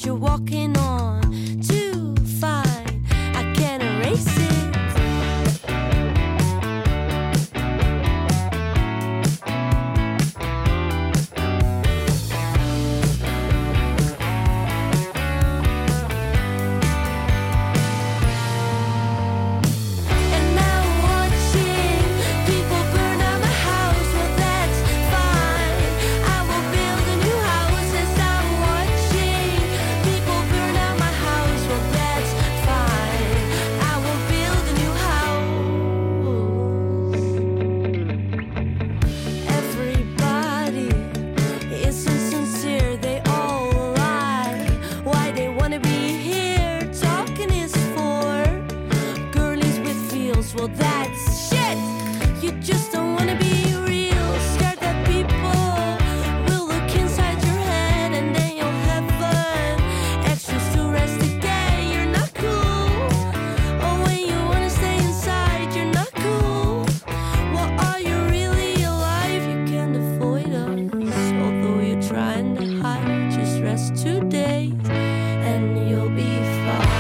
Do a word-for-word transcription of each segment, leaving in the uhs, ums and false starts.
you're walking on too fine. I can't erase it. Well, that's shit. You just don't wanna be real. Scared that people will look inside your head and then you'll have fun. Extras to rest again. You're not cool. Oh, when you wanna stay inside, you're not cool. Well, are you really alive? You can't avoid us. Although you're trying to hide, just rest two days and you'll be fine.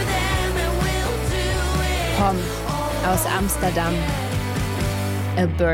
Aus Amsterdam, A Bird